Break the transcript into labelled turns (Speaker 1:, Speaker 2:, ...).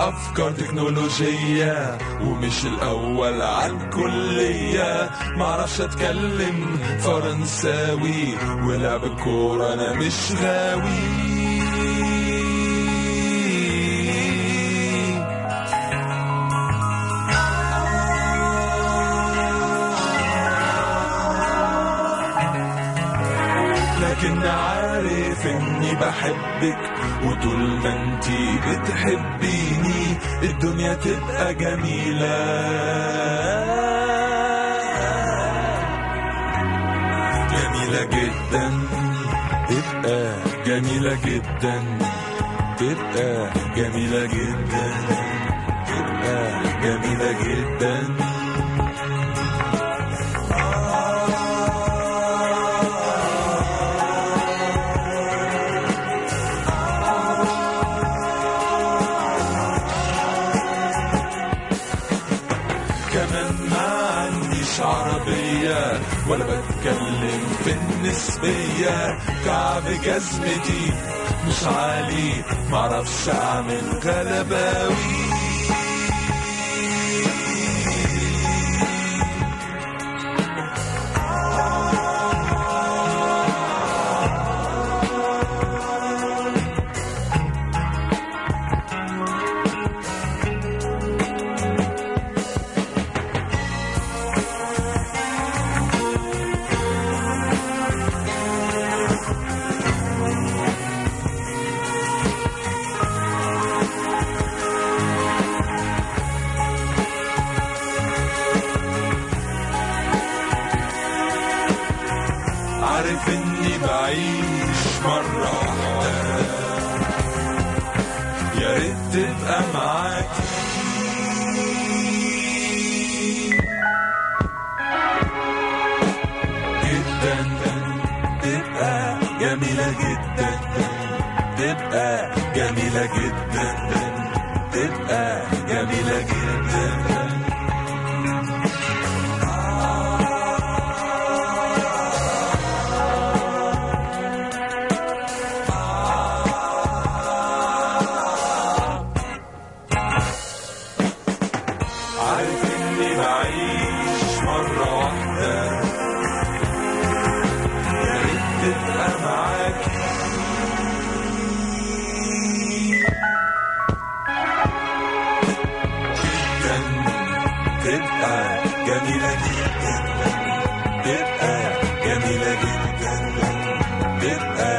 Speaker 1: أفكار تكنولوجية ومش الأول عالكلية. معرفش أتكلم فرنساوي ولعب الكورة أنا مش غاوي. لكن عارف اني بحبك وطول ما انتي بتحبيني الدنيا تبقى جميلة. جميلة جدا تبقى جميلة جدا تبقى جميلة جدا تبقى جميلة جدا. عربية ولا بتكلم في النسبية. كعب جزمتي مش عالي معرفش اعمل غلباوي. عارف اني بعيش مرة واحدة يا ريت تبقى معاكي. جدا تبقى جميلة جدا تبقى جميلة جدا تبقى جميلة جدا. عارف اني بعيش مرة واحدة يا ريت تبقى معاكي. جدا تبقى جميلة جدا تبقى جميلة جدا تبقى